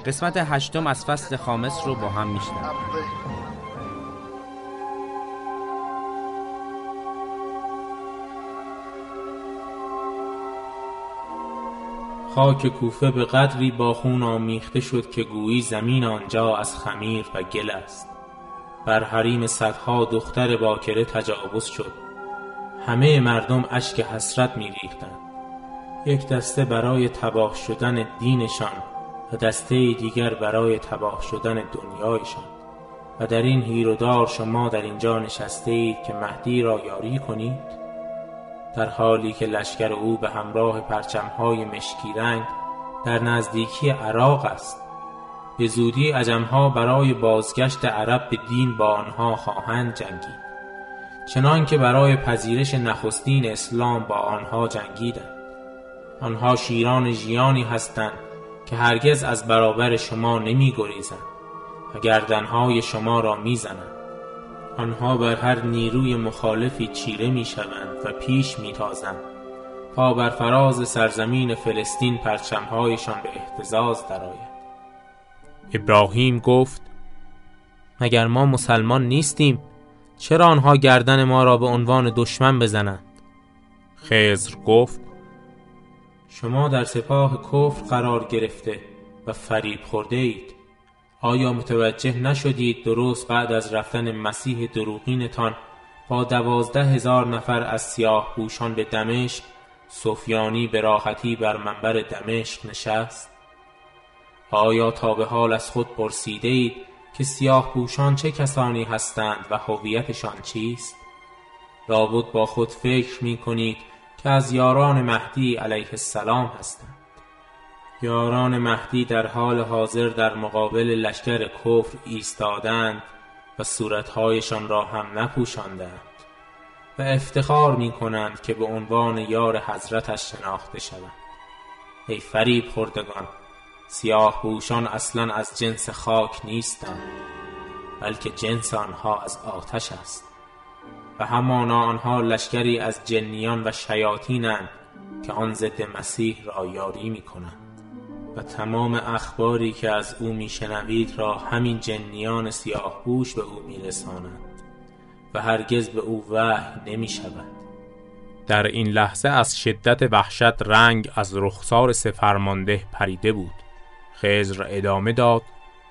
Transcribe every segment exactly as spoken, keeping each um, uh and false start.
قسمت هشتم از فصل خامس رو با هم میشنویم. خاک کوفه به قدری با خون آمیخته شد که گویی زمین آنجا از خمیر و گل است. بر حریم صدها دختر باکره تجاوز شد. همه مردم اشک حسرت می‌ریختند. یک دسته برای تباه شدن دینشان و دسته دیگر برای تباه شدن دنیایشان. و در این هیرودار شما در اینجا نشسته اید که مهدی را یاری کنید، در حالی که لشکر او به همراه پرچم‌های مشکی رنگ در نزدیکی عراق است. به زودی عجم‌ها برای بازگشت عرب به دین با آنها خواهند جنگید، چنان که برای پذیرش نخستین اسلام با آنها جنگیدند. آنها شیران ژیانی هستند که هرگز از برابر شما نمی گریزند و گردنهای شما را می زنند. آنها بر هر نیروی مخالفی چیره می شوند و پیش می تازند تا بر فراز سرزمین فلسطین پرچمهایشان به اهتزاز درآید. ابراهیم گفت: مگر ما مسلمان نیستیم؟ چرا آنها گردن ما را به عنوان دشمن بزنند؟ خضر گفت: شما در سپاه کفر قرار گرفته و فریب خورده اید. آیا متوجه نشدید درست بعد از رفتن مسیح دروغینتان با دوازده هزار نفر از سیاه پوشان به دمشق، سفیانی به راحتی بر منبر دمشق نشست؟ آیا تا به حال از خود پرسیده اید که سیاه پوشان چه کسانی هستند و هویتشان چیست؟ لابد با خود فکر می کنید که از یاران مهدی علیه السلام هستند. یاران مهدی در حال حاضر در مقابل لشکر کفر ایستادند و صورتهایشان را هم نپوشاندند و افتخار می کنند که به عنوان یار حضرتش شناخته شوند. ای فریب خوردگان، سیاه پوشان اصلا از جنس خاک نیستند، بلکه جنس آنها از آتش است و همانا آنها لشکری از جنیان و شیاطینند که آن ضد مسیح را یاری می کنند و تمام اخباری که از او می شنوید را همین جنیان سیاه پوش به او می رسانند و هرگز به او وحی نمی شود. در این لحظه از شدت وحشت رنگ از رخسار سه فرمانده پریده بود. خضر ادامه داد: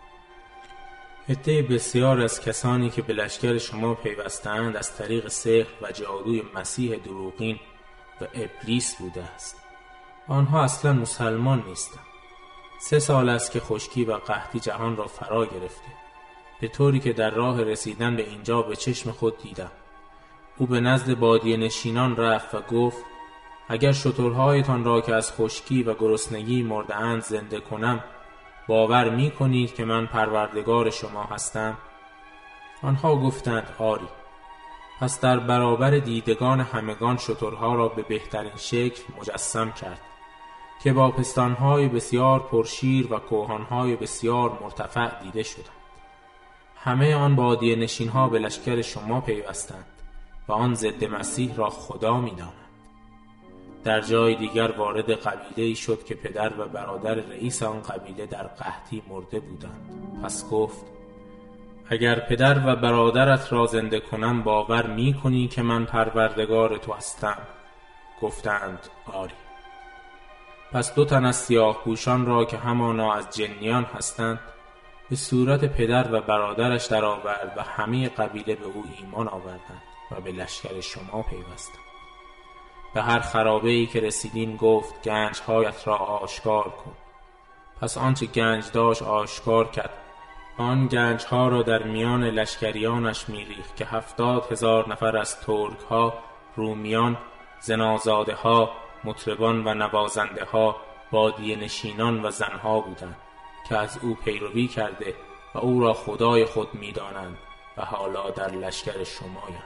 عده بسیار از کسانی که به لشکر شما پیوستند از طریق سحر و جادوی مسیح دروغین و ابلیس بوده است. آنها اصلا مسلمان نیستند. سه سال است که خشکی و قحطی جهان را فرا گرفته، به طوری که در راه رسیدن به اینجا به چشم خود دیدم. او به نزد بادیه نشینان رفت و گفت: اگر شترهایتان را که از خشکی و گرسنگی مرده‌اند زنده کنم، باور می کنید که من پروردگار شما هستم؟ آنها گفتند آری. پس در برابر دیدگان همگان شترها را به بهترین شکل مجسم کرد که با پستانهای بسیار پرشیر و کوهانهای بسیار مرتفع دیده شدند. همه آن بادیه نشینها به لشکر شما پیوستند و آن ضد مسیح را خدا می دانند. در جای دیگر وارد قبیله‌ای شد که پدر و برادر رئیس آن قبیله در قحطی مرده بودند. پس گفت: اگر پدر و برادرت را زنده کنم باور می کنی که من پروردگار تو هستم؟ گفتند آری. پس دو تن از سیاه پوشان را که همانا از جنیان هستند به صورت پدر و برادرش در آورد و همه قبیله به او ایمان آوردند و به لشکر شما پیوستند. به هر خرابه‌ای که رسیدین گفت گنج‌هایت را آشکار کن. پس آنچه گنج داشت آشکار کرد. آن گنج‌ها را در میان لشکریانش می‌ریخت که هفتاد هزار نفر از ترک‌ها، رومیان، زنازاده‌ها، مطربان و نوازنده‌ها، بادیه نشینان و زنها بودند که از او پیروی کرده و او را خدای خود می‌دانند و حالا در لشکر شمایند.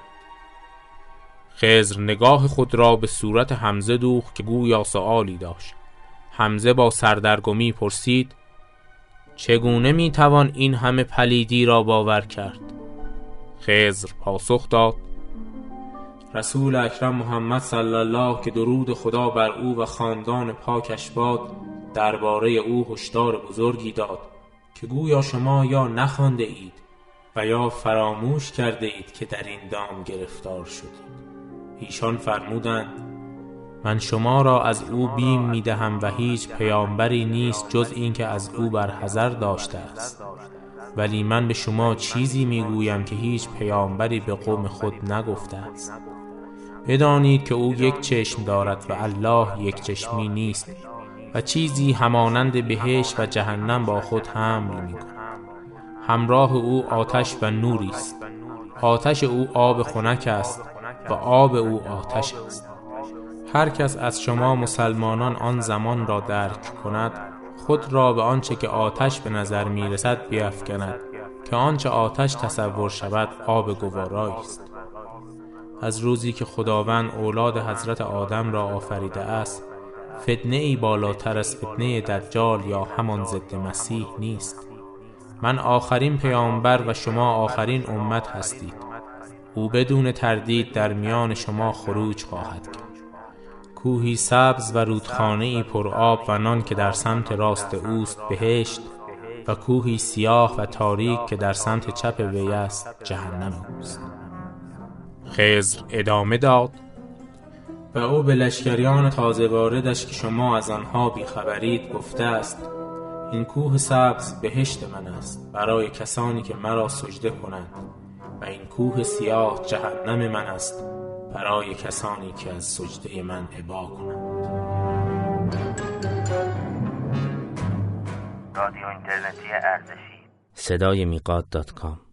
خضر نگاه خود را به صورت حمزه دوخت که گویا سؤالی داشت. حمزه با سردرگمی پرسید: چگونه میتوان این همه پلیدی را باور کرد؟ خضر پاسخ داد: رسول اکرم محمد صلی الله که درود خدا بر او و خاندان پاکش باد درباره او هشدار بزرگی داد که گویا شما یا نخوانده اید و یا فراموش کرده اید که در این دام گرفتار شدید. ایشان فرمودند: من شما را از او بیم میدهم و هیچ پیامبری نیست جز این که از او برحذر داشته است. ولی من به شما چیزی میگویم که هیچ پیامبری به قوم خود نگفته است. بدانید که او یک چشم دارد و الله یک چشمی نیست و چیزی همانند بهشت و جهنم با خود حمل می‌کند. همراه او آتش و نوری است. آتش او آب خنک است و آب او آتش است. هر کس از شما مسلمانان آن زمان را درک کند، خود را به آنچه که آتش به نظر میرسد بیفکند که آنچه آتش تصور شود آب گوارایی است. از روزی که خداوند اولاد حضرت آدم را آفریده است، فتنه ای بالاتر از فتنه دجال یا همان ضد مسیح نیست. من آخرین پیامبر و شما آخرین امت هستید. او بدون تردید در میان شما خروج خواهد کرد. کوهی سبز و رودخانه‌ای پر آب و نان که در سمت راست اوست بهشت و کوهی سیاه و تاریک که در سمت چپ وی است جهنم اوست. خضر ادامه داد: و او به لشکریان تازه واردش که شما از آنها بیخبرید گفته است: این کوه سبز بهشت من است برای کسانی که مرا سجده کنند و این کوه سیاه جهنم من است برای کسانی که از سجده من ابا کنند. رادیو اینترنتی ارتشی، صدای میقات دات کام.